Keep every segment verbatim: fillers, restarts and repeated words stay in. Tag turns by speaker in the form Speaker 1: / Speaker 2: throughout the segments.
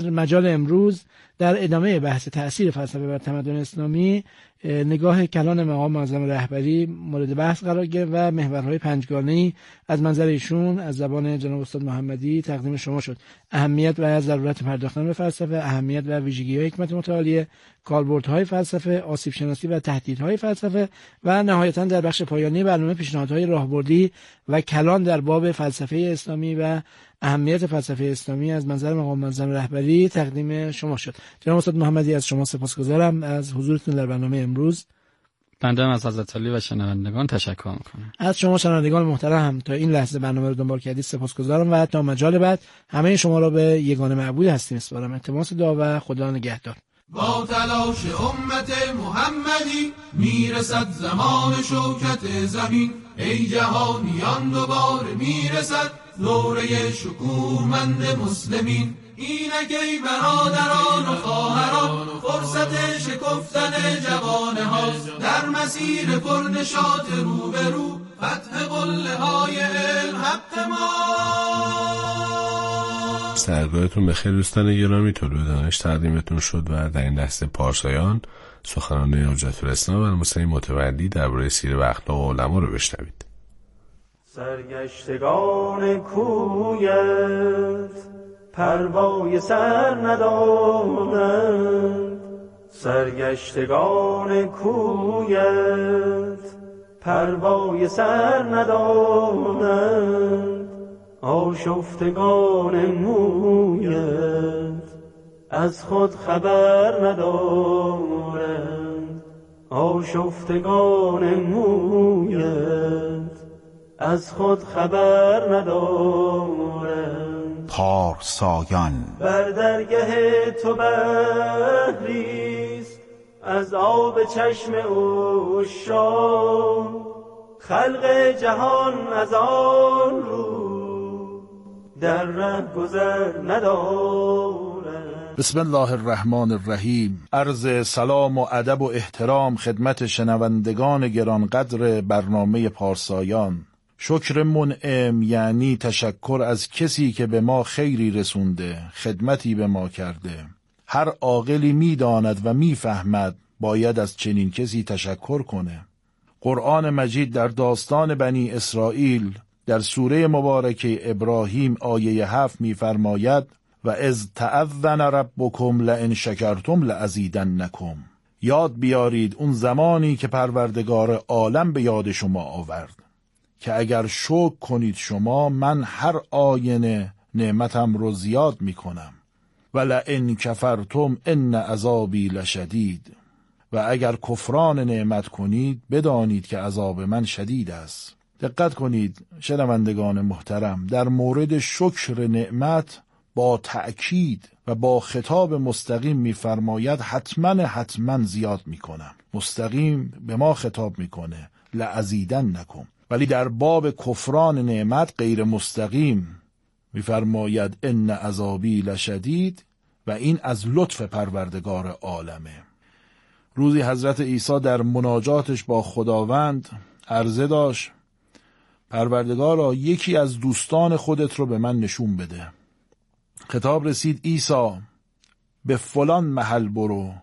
Speaker 1: مجال امروز در ادامه بحث تأثیر فلسفه بر تمدن اسلامی، نگاه کلان مقام معظم رهبری مورد بحث قرار گرفت و محورهای پنجگانه‌ای از منظر ایشون از زبان جناب استاد محمدی تقدیم شما شد. اهمیت و ضرورت پرداختن به فلسفه، اهمیت و ویژگی‌های حکمت متعالیه، کاربردهای فلسفه، آسیب شناسی و تهدیدهای فلسفه و نهایتاً در بخش پایانی برنامه پیشنهادهای راهبردی و کلان در باب فلسفه اسلامی و اهمیت فلسفه اسلامی از منظر مقام معظم رهبری تقدیم شما شد. جناب استاد محمدی از شما سپاسگزارم از حضورتون در برنامه امروز.
Speaker 2: بنده از حضرت علی و شنوندگان تشکر میکنم.
Speaker 1: از شما شنوندگان محترم تا این لحظه برنامه رو دنبال کردید سپاسگزارم و تا مجال بعد همه شما را به یگانه معبود هستی میسپارم. التماس دعا و خدا نگهدار.
Speaker 3: با تلاش امت محمدی میرسد زمان شوکت زمین، ای جهانیان دوباره میرسد دوره شکوهمند مسلمین. اینک ای برادران و خواهران فرصت شکفتن جوانه هاست، در مسیر پرنشاط رو به رو فتح قله های علم حق ما.
Speaker 4: سرگاهتون بخیر دوستان گرامی، طلوع دانش تقدیمتون شد و در این دسته پارسایان سخنان حجت الاسلام المسلمین متولی درباره سیر و اخلاق علما رو بشنوید.
Speaker 5: سرگشتگان کویت پروای سر ندارند، سرگشتگان کویت پروای سر ندارند، آشفتگان مویت از خود خبر ندارند، آشفتگان مویت از خود خبر ندارند.
Speaker 6: پارسایان
Speaker 5: بر درگه تو بحریست از آب چشم عشاق، خلق جهان از آن رو در ره گذر ندارد.
Speaker 6: بسم الله الرحمن الرحیم. عرض سلام و ادب و احترام خدمت شنوندگان گرانقدر برنامه پارسایان. شکر منعم یعنی تشکر از کسی که به ما خیری رسونده، خدمتی به ما کرده. هر عاقلی می‌داند و می‌فهمد باید از چنین کسی تشکر کنه. قرآن مجید در داستان بنی اسرائیل در سوره مبارکه ابراهیم آیه هفت می‌فرماید و اذ تأذن ربکم لئن شکرتم لأزیدنکم. یاد بیارید اون زمانی که پروردگار عالم به یاد شما آورد که اگر شکر کنید شما من هر آینه نعمتم رو زیاد میکنم. ولئن کفرتم ان عذابی لشدید. و اگر کفران نعمت کنید بدانید که عذاب من شدید است. دقت کنید شنوندگان محترم، در مورد شکر نعمت با تأکید و با خطاب مستقیم میفرماید حتما حتما زیاد میکنم. مستقیم به ما خطاب میکنه لأزیدنکم. ولی در باب کفران نعمت غیر مستقیم میفرماید ان عذابی لشدید و این از لطف پروردگار عالمه. روزی حضرت عیسی در مناجاتش با خداوند عرضه داشت پروردگارا یکی از دوستان خودت رو به من نشون بده. خطاب رسید عیسی به فلان محل برو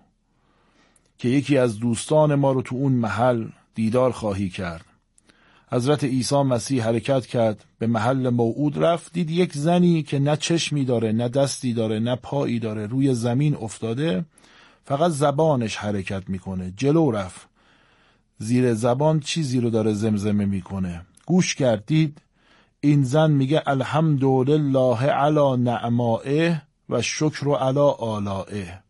Speaker 6: که یکی از دوستان ما رو تو اون محل دیدار خواهی کرد. حضرت عیسی مسیح حرکت کرد، به محل موعود رفت، دید یک زنی که نه چشمی داره نه دستی داره نه پایی داره روی زمین افتاده، فقط زبانش حرکت میکنه. جلو رفت، زیر زبان چیزی رو داره زمزمه میکنه. گوش کرد، دید این زن میگه الحمدلله علی نعمائه و شکر علی آلائه.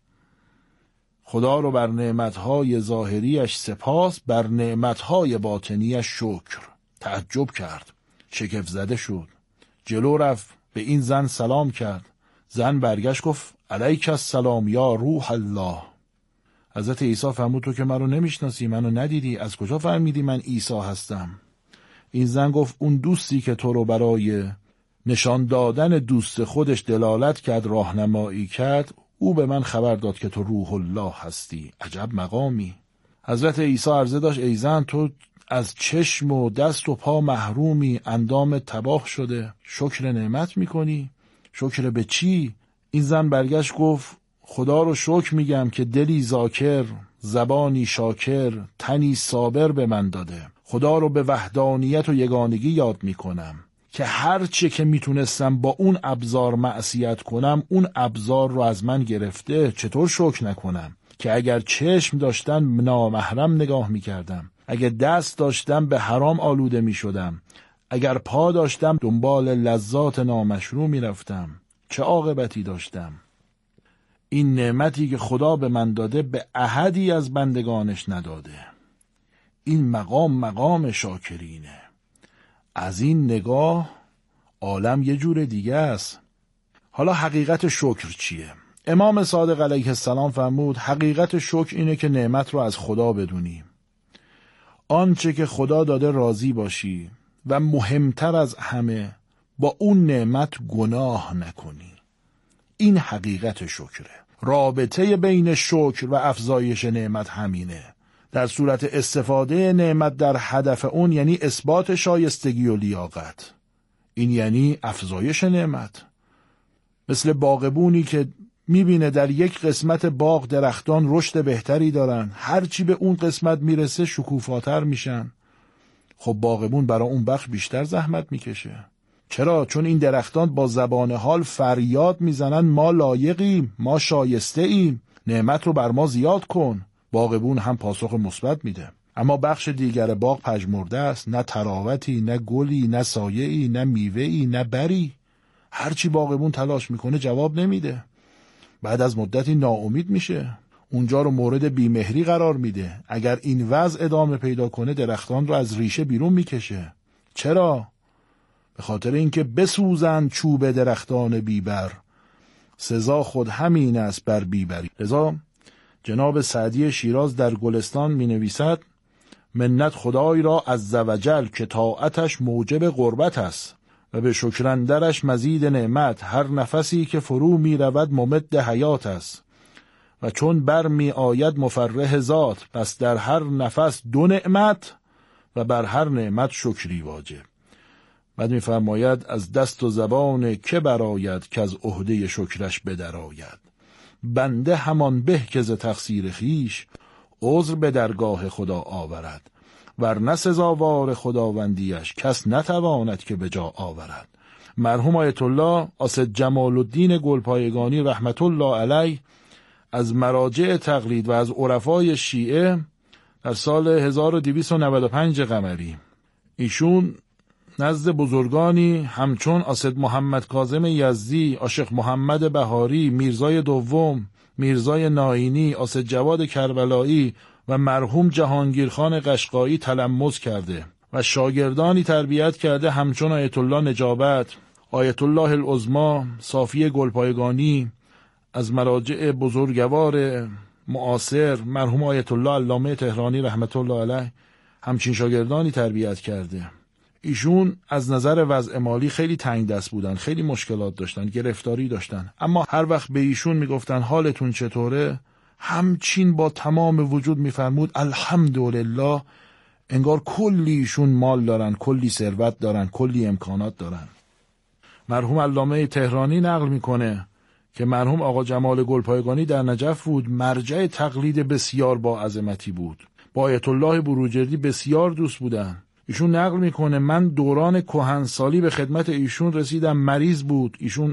Speaker 6: خدا رو بر نعمتهای ظاهریش سپاس، بر نعمتهای باطنیش شکر. تعجب کرد، شگفت زده شد، جلو رفت، به این زن سلام کرد. زن برگشت گفت علیک السلام یا روح الله. حضرت عیسی فرمود تو که من رو نمیشناسی، منو ندیدی، از کجا فهمیدی من عیسی هستم؟ این زن گفت اون دوستی که تو رو برای نشان دادن دوست خودش دلالت کرد، راهنمایی کرد، او به من خبر داد که تو روح الله هستی. عجب مقامی. حضرت عیسی عرضه داشت ای زن تو از چشم و دست و پا محرومی، اندام تباه شده، شکر نعمت میکنی؟ شکر به چی؟ این زن برگشت گفت خدا رو شکر میگم که دلی ذاکر، زبانی شاکر، تنی صابر به من داده. خدا رو به وحدانیت و یگانگی یاد میکنم که هر چه که میتونستم با اون ابزار معصیت کنم اون ابزار رو از من گرفته. چطور شکر نکنم که اگر چشم داشتم نامحرم نگاه میکردم، اگر دست داشتم به حرام آلوده میشدم، اگر پا داشتم دنبال لذات نامشروع میرفتم، چه عاقبتی داشتم؟ این نعمتی که خدا به من داده به احدی از بندگانش نداده. این مقام مقام شاکرینه. از این نگاه عالم یه جور دیگه است. حالا حقیقت شکر چیه؟ امام صادق علیه السلام فرمود حقیقت شکر اینه که نعمت رو از خدا بدونی، آنچه که خدا داده راضی باشی و مهمتر از همه با اون نعمت گناه نکنی. این حقیقت شکره. رابطه بین شکر و افزایش نعمت همینه. در صورت استفاده نعمت در هدف اون یعنی اثبات شایستگی و لیاقت. این یعنی افزایش نعمت. مثل باغبونی که میبینه در یک قسمت باغ درختان رشد بهتری دارن، هرچی به اون قسمت میرسه شکوفاتر میشن. خب باغبون برای اون بخش بیشتر زحمت میکشه. چرا؟ چون این درختان با زبان حال فریاد میزنن ما لایقیم، ما شایسته ایم، نعمت رو بر ما زیاد کن. باغبون هم پاسخ مثبت میده. اما بخش دیگر باغ پژمرده است، نه تراوتی، نه گلی، نه سایه‌ای، نه میوه‌ای، نه بری. هرچی باغبون تلاش میکنه جواب نمیده. بعد از مدتی ناامید میشه، اونجا رو مورد بیمهری قرار میده. اگر این وضع ادامه پیدا کنه درختان رو از ریشه بیرون میکشه. چرا؟ به خاطر اینکه بسوزن چوب درختان بیبر، سزا خود همین است بر بیبری. لذا جناب سعدی شیراز در گلستان می نویسد منت خدای را عزوجل که طاعتش موجب قربت است و به شکرندرش مزید نعمت. هر نفسی که فرو می رود ممد حیات است و چون بر می آید مفرح ذات. پس در هر نفس دو نعمت و بر هر نعمت شکری واجب. بعد می فرماید از دست و زبان که براید که از عهده شکرش بدراید. بنده همان به که ز تقصیر خیش عذر به درگاه خدا آورد. ورنه سزاوار خداوندیش کس نتواند که به جا آورد. مرحوم آیت الله اسد جمال الدین گلپایگانی رحمت الله علیه از مراجع تقلید و از عرفای شیعه در سال هزار و دویست و نود و پنج قمری ایشون نزد بزرگانی همچون اسد محمد کاظم یزدی، عاشق محمد بهاری، میرزای دوم، میرزای ناینی، اسد جواد کربلایی و مرحوم جهانگیرخان قشقایی تلمذ کرده و شاگردانی تربیت کرده همچون آیت الله نجابت، آیت الله العظمی، صافی گلپایگانی. از مراجع بزرگوار معاصر مرحوم آیت الله علامه تهرانی رحمت الله علیه همچین شاگردانی تربیت کرده. ایشون از نظر وضع مالی خیلی تنگ دست بودن، خیلی مشکلات داشتن، گرفتاری داشتن، اما هر وقت به ایشون میگفتن حالتون چطوره، همچین با تمام وجود میفرمود الحمدلله. انگار کلی ایشون مال دارن، کلی ثروت دارن، کلی امکانات دارن. مرحوم علامه تهرانی نقل میکنه که مرحوم آقا جمال گلپایگانی در نجف بود، مرجع تقلید بسیار با عظمتی بود، با آیت الله بروجردی بسیار دوست بودن. ایشون نقل میکنه من دوران کهنسالی به خدمت ایشون رسیدم، مریض بود، ایشون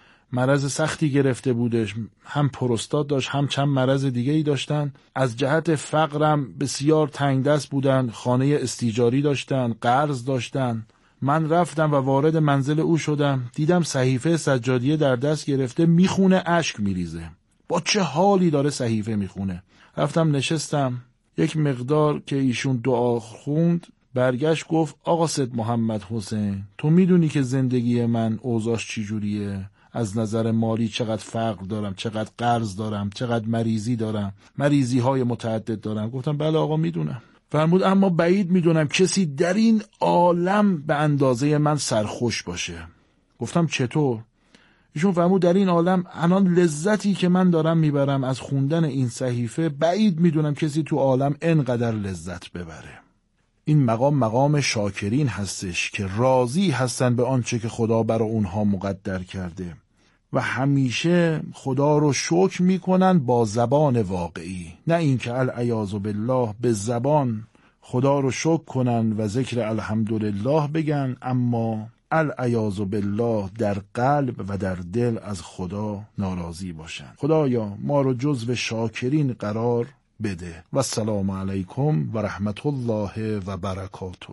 Speaker 6: مرض سختی گرفته بودش، هم پروستات داشت هم چند مرض دیگه ای داشتن. از جهت فقرم بسیار تنگ دست بودن، خانه استیجاری داشتن، قرض داشتن. من رفتم و وارد منزل او شدم، دیدم صحیفه سجادیه در دست گرفته میخونه، اشک میریزه. با چه حالی داره صحیفه میخونه. رفتم نشستم، یک مقدار که ایشون دعا خوند برگشت گفت آقا سید محمد حسین، تو میدونی که زندگی من اوضاعش چی جوریه؟ از نظر مالی چقدر فقر دارم، چقدر قرض دارم، چقدر مریضی دارم، مریضی های متعدد دارم. گفتم بله آقا میدونم. فرمود اما بعید میدونم کسی در این عالم به اندازه من سرخوش باشه. گفتم چطور؟ ایشون فرمود در این عالم الان لذتی که من دارم میبرم از خوندن این صحیفه، بعید میدونم کسی تو عالم انقدر لذت ببره. این مقام مقام شاکرین هستش که راضی هستن به آنچه که خدا برای اونها مقدر کرده و همیشه خدا رو شکر میکنن با زبان واقعی، نه اینکه العیاذ بالله به زبان خدا رو شکر کنن و ذکر الحمدلله بگن، اما العیاذ بالله در قلب و در دل از خدا ناراضی باشن. خدایا ما رو جزو شاکرین قرار بده. و السلام علیکم و رحمت الله و برکاته.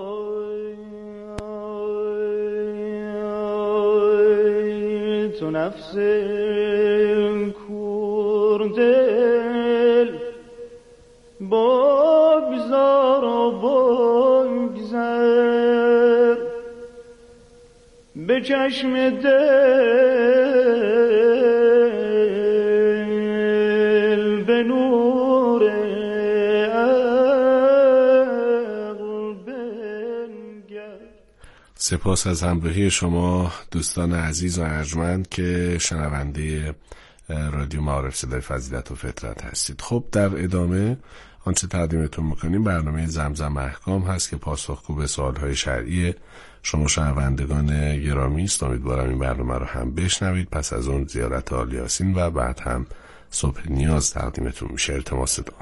Speaker 5: تو نفس کوردل بگذار و بگذر به چشم دل به نور عقل بنگر.
Speaker 4: سپاس از همراهی شما دوستان عزیز و ارجمند که شنونده رادیو معارف صدای فضیلت و فطرت هستید. خب در ادامه آنچه تقدیمتون میکنیم برنامه زمزم احکام هست که پاسخگو به سوالهای شرعی شما شنوندگان گرامی است. امیدوارم این برنامه رو هم بشنوید. پس از اون زیارت آل یاسین و بعد هم صبح نیاز تقدیمتون میشه. التماس دعا.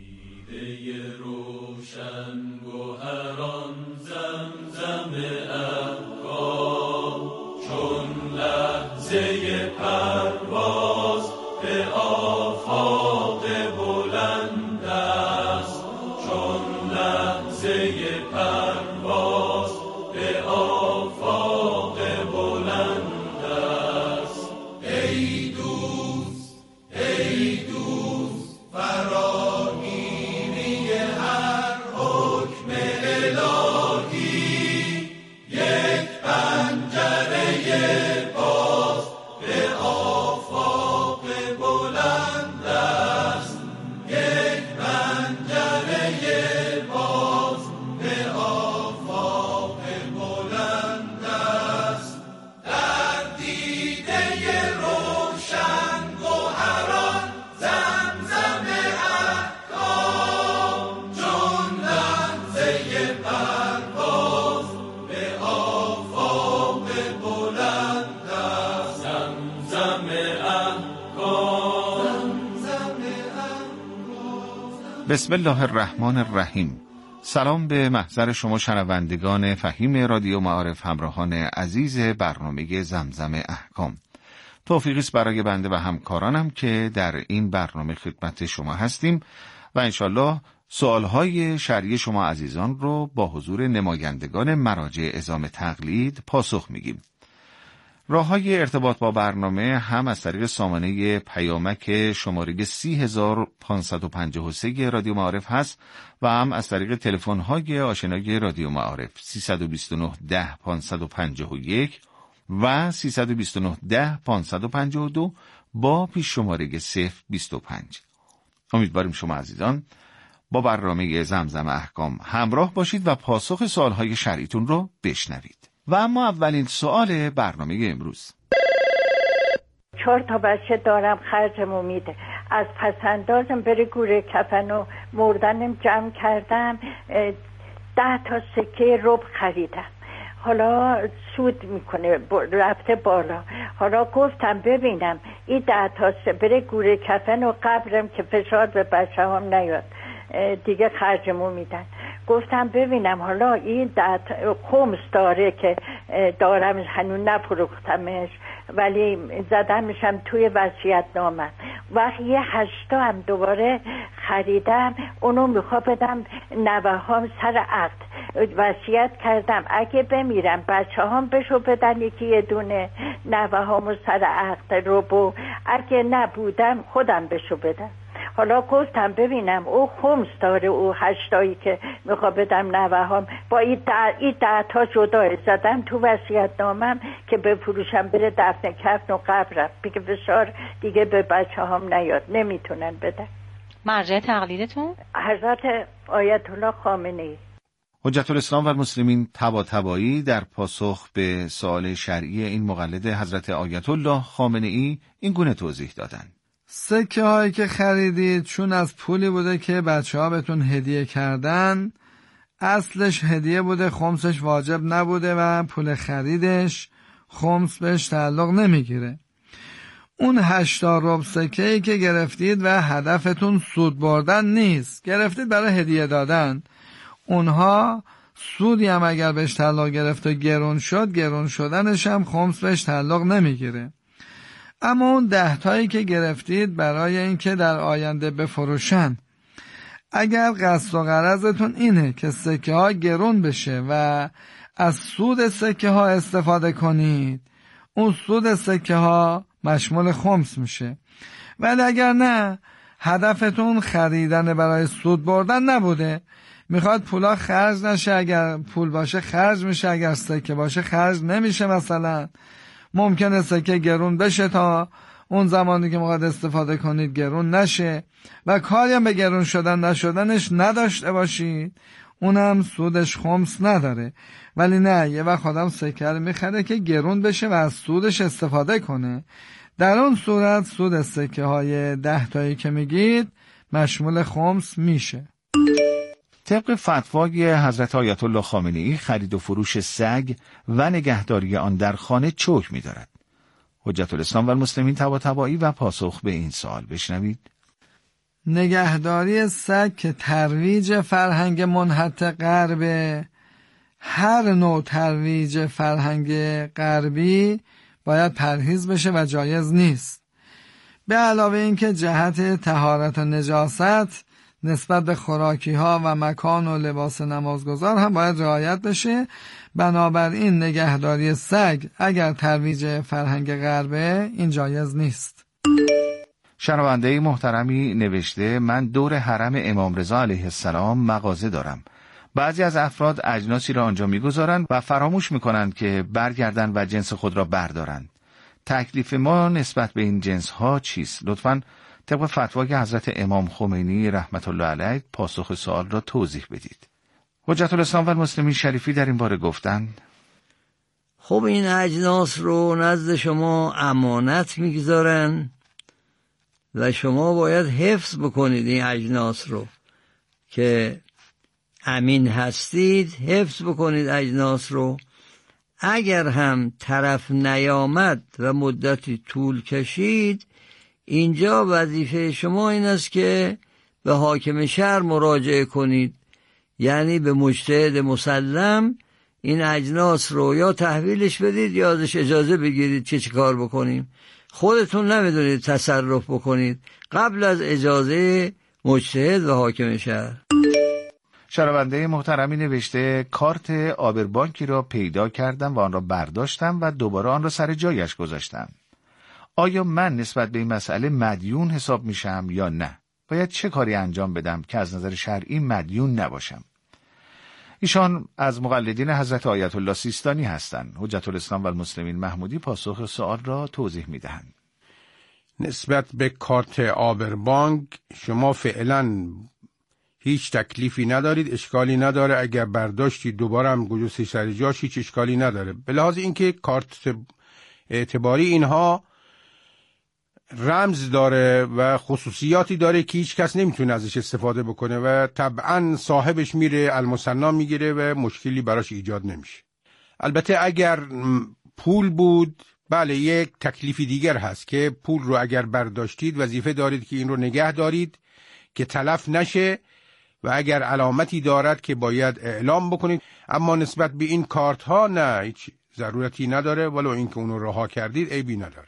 Speaker 3: روشن گوهران زمزم احکام چون لحظه پرواز به آفاق بلند است، چون لحظه پرواز به آفاق بلند است. ای دوست ای دوست فراگیری هر حکم الهی، یک پنجره باز به آفاق بلند است، یک پنجره باز به آفاق بلند است. در دیده روشن گوهران زمزم احکام چون لحظه پرواز به آفاق بلند است. زمزم احکام زمزم احکام.
Speaker 7: بسم الله الرحمن الرحیم. سلام به محضر شما شنوندگان فهیم رادیو معارف، همراهان عزیز برنامه زمزم احکام. توفیقی است برای بنده و همکارانم که در این برنامه خدمت شما هستیم و انشالله سوالهای شرعی شما عزیزان رو با حضور نمایندگان مراجع عظام تقلید پاسخ میگیم. راه‌های ارتباط با برنامه هم از طریق سامانه پیامک شماره سی هزار و پانصد و پنجاه و سه رادیو معارف هست و هم از طریق تلفن‌های آشنای رادیو معارف سیصد و بیست و نه ده پانصد و پنجاه و یک و سیصد و بیست و نه ده پانصد و پنجاه و دو با پیش شماره صفر بیست و پنج. امیدواریم شما عزیزان با برنامه زمزم احکام همراه باشید و پاسخ سوالهای شرعیتون رو بشنوید. و اما اولین سوال برنامه امروز.
Speaker 8: چهار تا بچه دارم، خرجمو میده. از پسندازم بره گوره کفن و مردنم جمع کردم، ده تا سکه رب خریدم. حالا سود میکنه، رفته بالا. حالا گفتم ببینم این ده تا بره گوره کفن و قبرم که فشار به بچه هم نیاد، دیگه خرجمو میدن. گفتم ببینم حالا این خمس داره که دارم هنوز نفروختمش ولی زدمشم توی وصیت نامم. وقتی یه هشتا هم دوباره خریدم، اونو میخوا بدم نوه هم سر عقد. وصیت کردم اگه بمیرم بچه هم بشو بدن یکی یه دونه، نوه هم سر عقد رو بو، اگه نبودم خودم بشو بدم. حالا گفتم ببینم او خمس داره، او هشتایی که میخوا بدم نوه هم با این ده, این ده تا جدا زدم تو وصیت نامم که بفروشم بره دفن کفن و قبرم، بگه فشار دیگه به بچه هم نیاد، نمیتونن بدن.
Speaker 9: مرجع تقلیدتون؟
Speaker 8: حضرت آیت الله خامنه ای.
Speaker 7: حجت الاسلام و المسلمین طباطبایی در پاسخ به سوال شرعی این مقلد حضرت آیت الله خامنه ای این گونه توضیح دادن:
Speaker 1: سکه هایی که خریدید چون از پولی بوده که بچه ها بهتون هدیه کردن، اصلش هدیه بوده، خمسش واجب نبوده و پول خریدش خمس بهش تعلق نمیگیره.
Speaker 10: اون هشتا ربع سکه‌ای که گرفتید و هدفتون سود بردن نیست، گرفتید برای هدیه دادن، اونها سودی هم اگر بهش تعلق گرفت و گرون شد، گرون شدنش هم خمس بهش تعلق نمیگیره. اما اون ده تایی که گرفتید برای اینکه در آینده بفروشن، اگر قصد و غرضتون اینه که سکه ها گرون بشه و از سود سکه ها استفاده کنید، اون سود سکه ها مشمول خمس میشه. ولی اگر نه، هدفتون خریدن برای سود بردن نبوده، میخواد پولا خرج نشه، اگر پول باشه خرج میشه، اگر سکه باشه خرج نمیشه، مثلا ممکنه سکه گرون بشه تا اون زمانی که میخواد استفاده کنید گرون نشه و کاری هم به گرون شدن نشدنش نداشته باشید، اونم سودش خمس نداره. ولی نه، یه وقت آدم سکه رو میخره که گرون بشه و از سودش استفاده کنه، در اون صورت سود سکه های ده تایی که میگید مشمول خمس میشه.
Speaker 7: طبق فتوای حضرت آیت الله خامنه‌ای، خرید و فروش سگ و نگهداری آن در خانه چوک می‌دارد. حجت الاسلام و المسلمین طباطبایی و پاسخ به این سوال بشنوید.
Speaker 10: نگهداری سگ که ترویج فرهنگ منحط غربه، هر نوع ترویج فرهنگ غربی باید پرهیز بشه و جایز نیست. به علاوه این که جهت طهارت و نجاست نسبت به خوراکی ها و مکان و لباس نمازگزار هم باید رعایت بشه. بنابراین نگهداری سگ اگر ترویج فرهنگ غربه، این جایز نیست.
Speaker 7: شنونده محترمی نوشته: من دور حرم امام رضا علیه السلام مغازه دارم. بعضی از افراد اجناسی را آنجا میگذارند و فراموش میکنند که برگردن و جنس خود را بردارند. تکلیف ما نسبت به این جنس ها چیست؟ لطفاً طبق فتوای حضرت امام خمینی رحمت الله علیه پاسخ سوال را توضیح بدید. حجت الاسلام و المسلمین شریفی در این باره گفتند:
Speaker 11: خب این اجناس رو نزد شما امانت میگذارن و شما باید حفظ بکنید این اجناس رو که امین هستید، حفظ بکنید اجناس رو. اگر هم طرف نیامد و مدتی طول کشید، اینجا وظیفه شما این است که به حاکم شهر مراجعه کنید، یعنی به مجتهد مسلم این اجناس رو یا تحویلش بدید یا ازش اجازه بگیرید که چه کار بکنیم. خودتون نمیدونید تصرف بکنید قبل از اجازه مجتهد و حاکم شهر.
Speaker 7: شنونده محترمی نوشته: کارت آبربانکی را پیدا کردم و آن را برداشتم و دوباره آن را سر جایش گذاشتم. آیا من نسبت به این مسئله مدیون حساب میشم یا نه؟ باید چه کاری انجام بدم که از نظر شرعی مدیون نباشم؟ ایشان از مقلدین حضرت آیت الله سیستانی هستند. حجت الاسلام و المسلمین محمودی پاسخ سوال را توضیح میدهند.
Speaker 12: نسبت به کارت آبربانک شما فعلا هیچ تکلیفی ندارید، اشکالی نداره. اگر برداشتی دوباره هم گذاشتی سر جاش، هیچ اشکالی نداره. به لحاظ اینکه کارت اعتباری اینها رمز داره و خصوصیاتی داره که هیچ کس نمیتونه ازش استفاده بکنه و طبعا صاحبش میره المصنا میگیره و مشکلی براش ایجاد نمیشه. البته اگر پول بود، بله یک تکلیفی دیگر هست که پول رو اگر برداشتید وظیفه دارید که این رو نگه دارید که تلف نشه و اگر علامتی دارد که باید اعلام بکنید. اما نسبت به این کارت ها نه، هیچ ضرورتی نداره، ولو اینکه اون رو رها کردید عیبی نداره.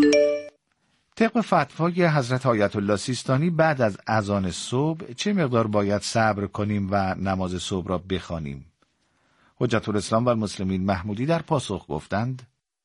Speaker 7: طبق فتوای حضرت آیت الله سیستانی بعد از اذان صبح چه مقدار باید صبر کنیم و نماز صبح را بخوانیم؟ حجت الاسلام و المسلمین محمودی در پاسخ گفتند: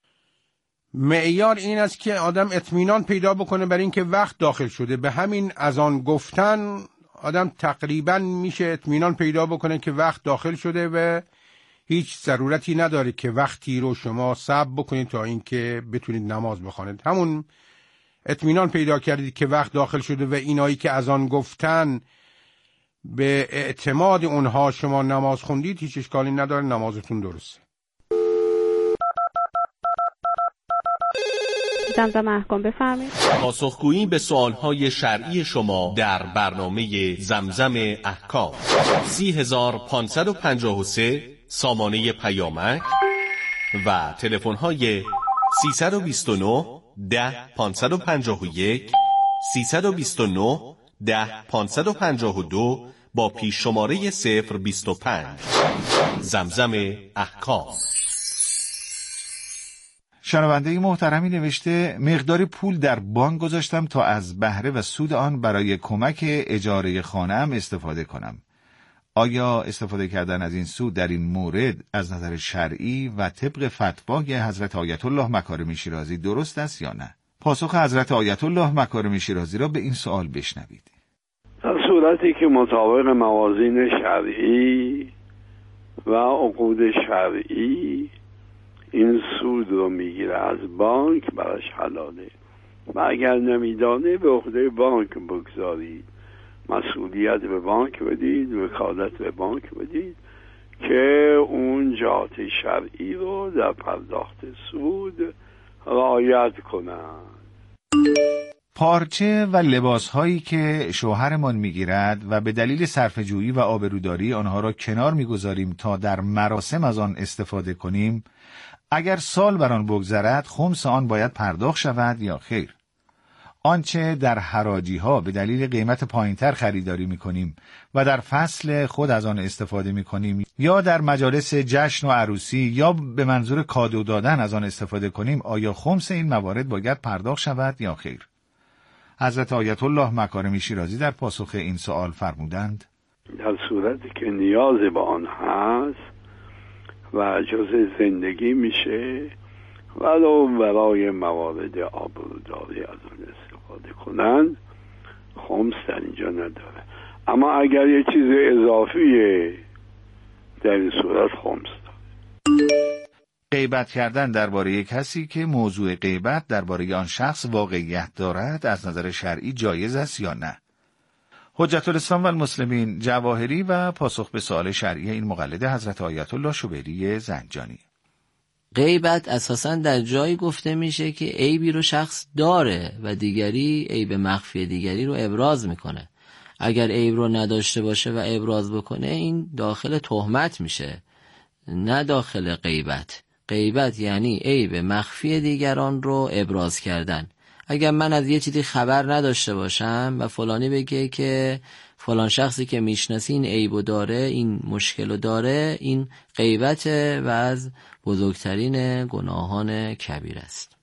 Speaker 12: معیار این است که آدم اطمینان پیدا بکنه بر این که وقت داخل شده. به همین اذان گفتن آدم تقریبا میشه اطمینان پیدا بکنه که وقت داخل شده و هیچ ضرورتی نداره که وقتی رو شما صبر بکنید تا اینکه بتونید نماز بخوانید. همون اطمینان پیدا کردید که وقت داخل شده و اینایی که اذان گفتن به اعتماد اونها شما نماز خوندید، هیچ اشکالی نداره، نمازتون درسته.
Speaker 13: زمزم احکام بفرمایید.
Speaker 14: پاسخگویی به سوالهای شرعی شما در برنامه زمزم احکام. سی هزار پانصد و پنجاه و سه سامانه پیامک و تلفن‌های سیصد و بیست و نه ده پانصد و پنجاه و یک سیصد و بیست و نه ده پانصد و پنجاه و دو با پیش شماره صفر بیست و پنج. زمزم احکام.
Speaker 7: شنونده محترمی نوشته مقداری پول در بانک گذاشتم تا از بهره و سود آن برای کمک اجاره خانه‌ام استفاده کنم. آیا استفاده کردن از این سود در این مورد از نظر شرعی و طبق فتوای حضرت آیت الله مکارمی شیرازی درست است یا نه؟ پاسخ حضرت آیت الله مکارمی شیرازی را به این سوال بشنوید.
Speaker 15: در صورتی که مطابق موازین شرعی و عقود شرعی این سود رو میگیره از بانک، براش حلاله. و اگر نمیدانه به عهده بانک بگذارید، مسئولیت به بانک بدید، وکالت به بانک بدید که اون جهات شرعی رو در پرداخت سود رعایت کنند.
Speaker 7: پارچه و لباس هایی که شوهرمان میگیرد و به دلیل صرفه‌جویی و آبروداری آنها را کنار میگذاریم تا در مراسم از آن استفاده کنیم، اگر سال بر آن بگذرد خمس آن باید پرداخت شود یا خیر؟ آنچه در حراجی ها به دلیل قیمت پایینتر خریداری میکنیم و در فصل خود از آن استفاده میکنیم یا در مجالس جشن و عروسی یا به منظور کادو دادن از آن استفاده کنیم، آیا خمس این موارد باید پرداخت شود یا خیر؟ حضرت آیت الله مکارمی شیرازی در پاسخ این سوال فرمودند
Speaker 15: در صورتی که نیاز به آن هست و جزء زندگی میشه ولو برای موارد آبروداری از آن استفاده کنند، خمس در اینجا نداره. اما اگر یه چیز اضافیه در این صورت خمس داره.
Speaker 7: غیبت کردن درباره کسی که موضوع غیبت درباره آن شخص واقعیت دارد از نظر شرعی جایز است یا نه؟ حجت الاسلام و المسلمین جواهری و پاسخ به سوال شرعی این مقلد حضرت آیت الله شبیری زنجانی.
Speaker 16: غیبت اساساً در جایی گفته میشه که عیبی رو شخص داره و دیگری عیب مخفی دیگری رو ابراز میکنه. اگر عیب رو نداشته باشه و ابراز بکنه این داخل تهمت میشه، نه داخل غیبت. غیبت یعنی عیب مخفی دیگران رو ابراز کردن. اگر من از یه چیزی خبر نداشته باشم و فلانی بگه که فلان شخصی که میشناسی این عیبو داره، این مشکلو داره، این غیبت و از بزرگترین گناهان کبیر است.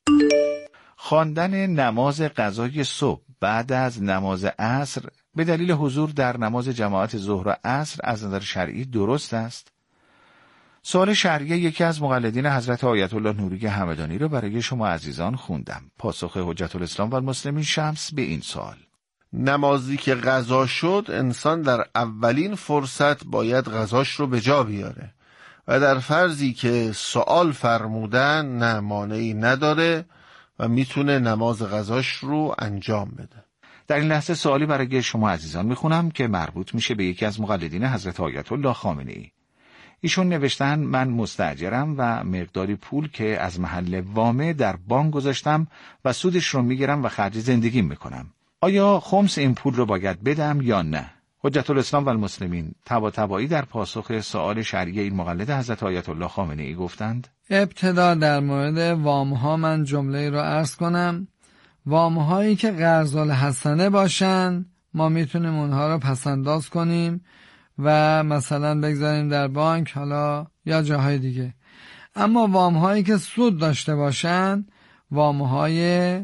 Speaker 7: خواندن نماز قضای صبح بعد از نماز عصر به دلیل حضور در نماز جماعت ظهر و عصر از نظر شرعی درست است؟ سوال شرعی یکی از مقلدین حضرت آیت الله نوری همدانی را برای شما عزیزان خوندم. پاسخ حجت الاسلام و المسلمین شمس به این سوال:
Speaker 17: نمازی که قضا شد انسان در اولین فرصت باید قضاش رو به جا بیاره و در فرضی که سوال فرمودن نه مانعی نداره و میتونه نماز قضاش رو انجام بده.
Speaker 7: در این لحظه سوالی برای شما عزیزان میخونم که مربوط میشه به یکی از مقلدین حضرت آیت الله خامنه‌ای. ایشون نوشتن من مستاجرم و مقداری پول که از محل وامه در بانک گذاشتم و سودش رو میگیرم و خرج زندگی میکنم. آیا خمس این پول رو باید بدم یا نه؟ حجت الاسلام و المسلمین طباطبایی در پاسخ سوال شرعی این مقلد حضرت آیت الله خامنه‌ای گفتند:
Speaker 10: ابتدا در مورد وامها من جمله رو عرض کنم. وامهایی که قرض الحسنه باشن ما میتونیم اونها رو پسنداز کنیم و مثلا بگذاریم در بانک حالا یا جاهای دیگه. اما وامهایی که سود داشته باشن وامهای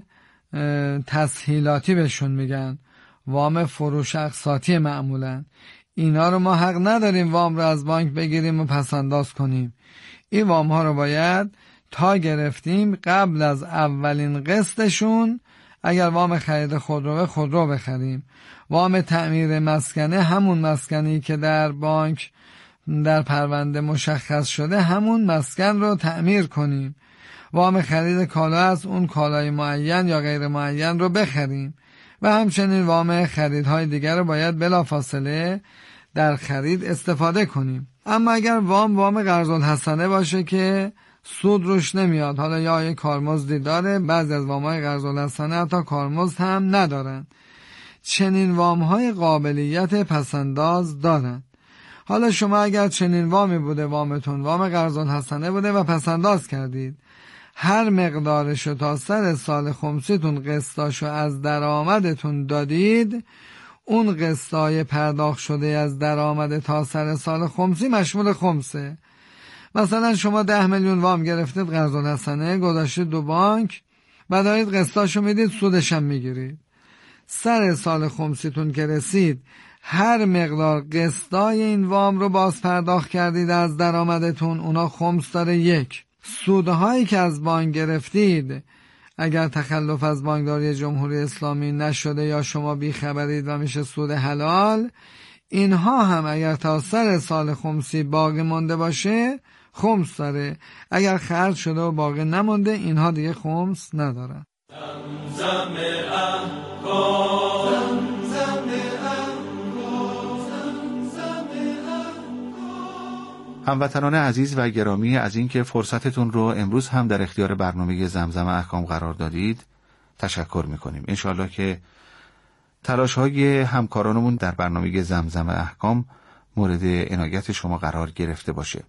Speaker 10: تسهیلاتی بهشون میگن، وام فروش اقساطی معمولا. اینا رو ما حق نداریم وام رو از بانک بگیریم و پسنداز کنیم. این وام ها رو باید تا گرفتیم قبل از اولین قسطشون، اگر وام خرید خودرو خودرو بخریم، وام تعمیر مسکنه همون مسکنی که در بانک در پرونده مشخص شده همون مسکن رو تعمیر کنیم، وام خرید کالا از اون کالای معین یا غیر معین رو بخریم و همچنین وام خریدهای دیگر رو باید بلافاصله در خرید استفاده کنیم. اما اگر وام وام قرض الحسنه باشه که سود روش نمیاد، حالا یا یک کارمزدی داره، بعضی از وامهای قرض الحسنه حتی کارمزد هم ندارن، چنین وامهای قابلیت پسنداز دارن. حالا شما اگر چنین وامی بوده، وامتون وام قرض الحسنه بوده و پسنداز کردید، هر مقدارشو تا سر سال خمسیتون قسطاشو از درآمدتون دادید، اون قسطای پرداخت شده از درآمد تا سر سال خمسی مشمول خمسه. مثلا شما ده میلیون وام گرفتید قرض الحسنه، گذاشتید دو بانک و دارید قسطاشو میدید، سودش هم میگیرید. سر سال خمسیتون که رسید هر مقدار قسطای این وام رو باز پرداخت کردید از درآمدتون، اونا خمس داره یک. سودهایی که از بانک گرفتید اگر تخلف از بانکداری جمهوری اسلامی نشده یا شما بیخبرید و میشه سود حلال، اینها هم اگر تا سر سال خمسی باقی مونده باشه خمس داره. اگر خرج شده و باقی نمونده اینها دیگه خمس ندارن.
Speaker 3: زمزم احکام، زمزم احکام، زمزم احکام.
Speaker 7: هموطنان عزیز و گرامی، از اینکه فرصتتون رو امروز هم در اختیار برنامه زمزم احکام قرار دادید تشکر میکنیم. انشالله که تلاش های همکارانمون در برنامه زمزم احکام مورد عنایت شما قرار گرفته باشه.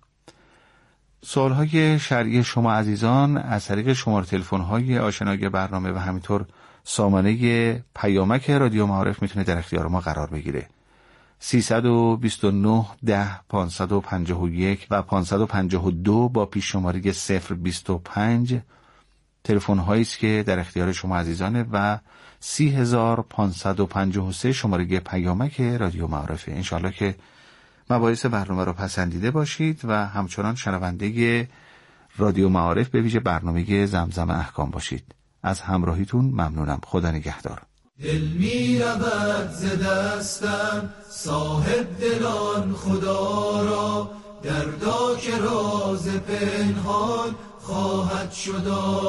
Speaker 7: سوالهای شرعی شما عزیزان از طریق شماره تلفن‌های آشنای برنامه و همینطور سامانه پیامک رادیو معارف میتونه در اختیار ما قرار بگیره. سیصد و بیست و نه ده پانصد و پنجاه و یک و پانصد و پنجاه و دو با پیش شماره صفر بیست و پنج تلفن‌هایی است که در اختیار شما عزیزانه و سی هزار پانصد و پنجاه و سه شماره پیامک رادیو معارفه. انشالله که مباحث برنامه رو پسندیده باشید و همچنان شنونده رادیو معارف به ویژه برنامه زمزم احکام باشید. از همراهیتون ممنونم. خدا نگهدار.
Speaker 3: دل می رود ز دستم صاحب دلان خدا را، دردا که راز پنهان خواهد شد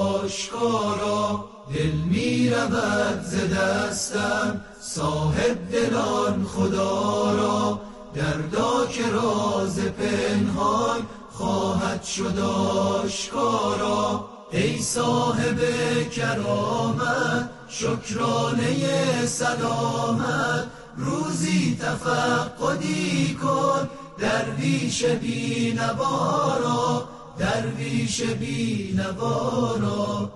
Speaker 3: آشکارا. دل می رود ز دستم صاحب دلان خدا را، دردا که راز پنهان خواهد شد آشکارا. ای صاحب کرامت شکرانه سلامت، روزی تفقدی کن درویش بی نوارا، درویش بی نوارا.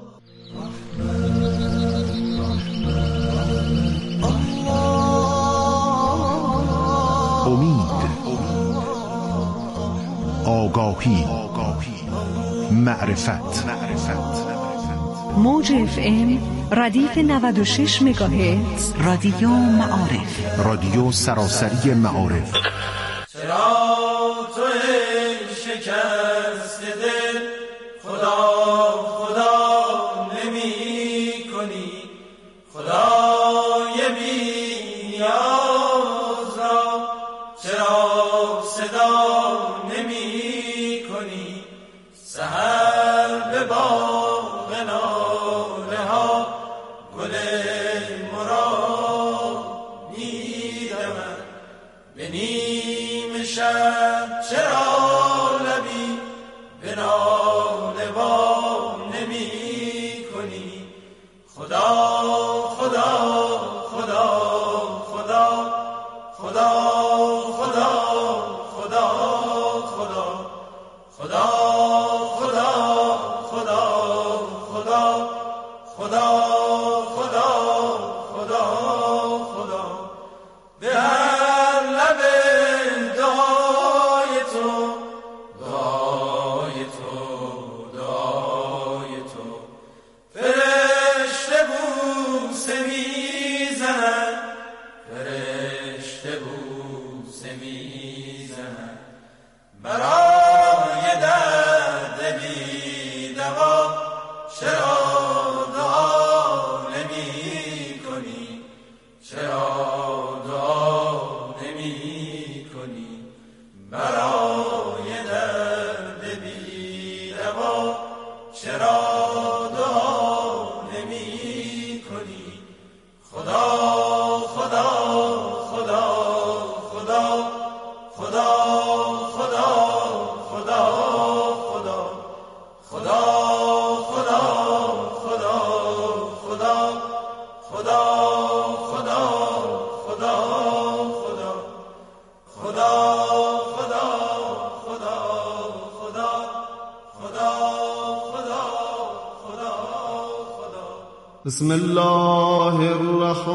Speaker 18: امید، آگاهی، معرفت.
Speaker 19: موج اف ام ردیف نود و شش مگاهرتز، رادیو معارف،
Speaker 18: رادیو سراسری معارف.
Speaker 3: چرا تو ای شکست دل خدا خدا نمی کنی؟ خدای بی نیاز را چرا صدا نمی کنی؟ سحر به باغ ناله ها گل مراد می‌دمد، به نیم شب چرا لبی به ناله وا نمی کنی؟ خدا خدا خدا خدا خدا خدا خدا خدا خدا خدا خدا خدا خدا خدا خدا خدا به هر لب دعای تو، دعای تو، دعای تو فرشته بوسه میزنن، فرشته بوسه میزنن. برای درد بی دوا چرا دعا نمی کنی؟ چرا دعا نمی کنی؟ برای درد بی دوا چرا دعا نمی کنی؟ خدا خدا خدا خدا خدا خدا خدا خدا خدا خدا خدا خدا خدا خدا بسم الله الرحمن